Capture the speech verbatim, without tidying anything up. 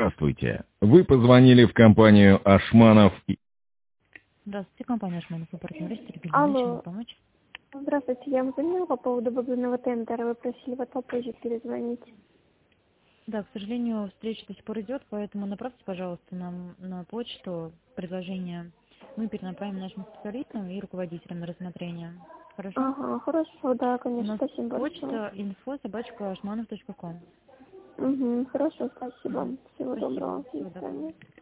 Здравствуйте. Вы позвонили в компанию Ашманов. и- Здравствуйте, компания Ашманов. Вы партнер Сергей. Алло. Чем помочь? Здравствуйте, я вам звонила по поводу бобинного тендера. Вы просили вот попозже перезвонить. Да, к сожалению, встреча до сих пор идет, поэтому направьте, пожалуйста, нам на почту предложение. Мы перенаправим нашим специалистам и руководителям на рассмотрение. Хорошо? Ага, хорошо, да, У конечно, нас спасибо большое. почта инфо собачка ашманов точка ком. Угу, хорошо, спасибо. Мгм. Всего Спасибо. доброго. Всего До доброго. свидания.